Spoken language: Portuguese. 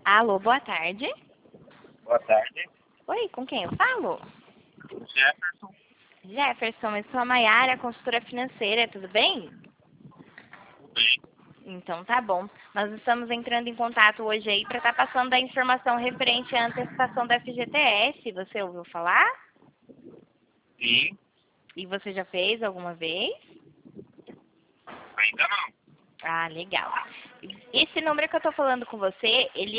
Alô, boa tarde. Boa tarde. Oi, com quem eu falo? Jefferson. Jefferson, eu sou a Maiara, consultora financeira, tudo bem? Tudo bem? Então tá bom. Nós estamos entrando em contato hoje aí para estar passando a informação referente à antecipação da FGTS. Você ouviu falar? Sim. E você já fez alguma vez? Ainda não. Ah, legal. Esse número que eu tô falando com você, ele